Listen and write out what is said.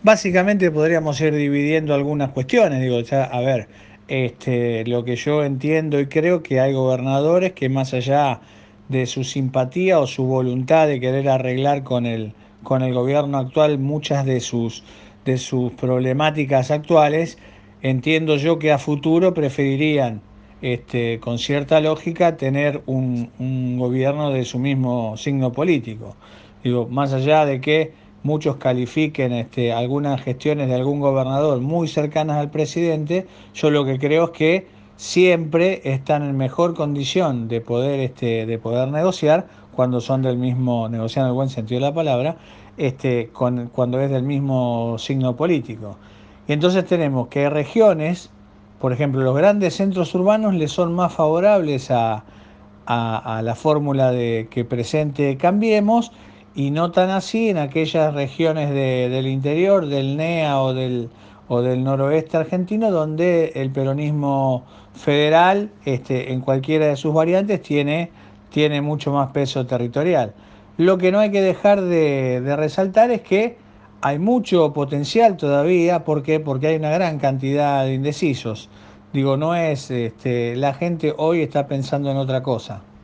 Básicamente podríamos ir dividiendo algunas cuestiones, digo, ya, a ver, lo que yo entiendo y creo que hay gobernadores que más allá de su simpatía o su voluntad de querer arreglar con el gobierno actual muchas de sus problemáticas actuales, entiendo yo que a futuro preferirían, con cierta lógica, tener un gobierno de su mismo signo político. Digo, más allá de que muchos califiquen algunas gestiones de algún gobernador muy cercanas al presidente, yo lo que creo es que siempre están en mejor condición de poder negociar cuando son del mismo, negociar en el buen sentido de la palabra, cuando es del mismo signo político. Y entonces tenemos que regiones, por ejemplo, los grandes centros urbanos les son más favorables a la fórmula de que presente Cambiemos y no tan así en aquellas regiones del interior, del NEA o del noroeste argentino, donde el peronismo federal, en cualquiera de sus variantes, tiene mucho más peso territorial. Lo que no hay que dejar de resaltar es que hay mucho potencial todavía, ¿por qué? Porque hay una gran cantidad de indecisos. Digo, no es, la gente hoy está pensando en otra cosa.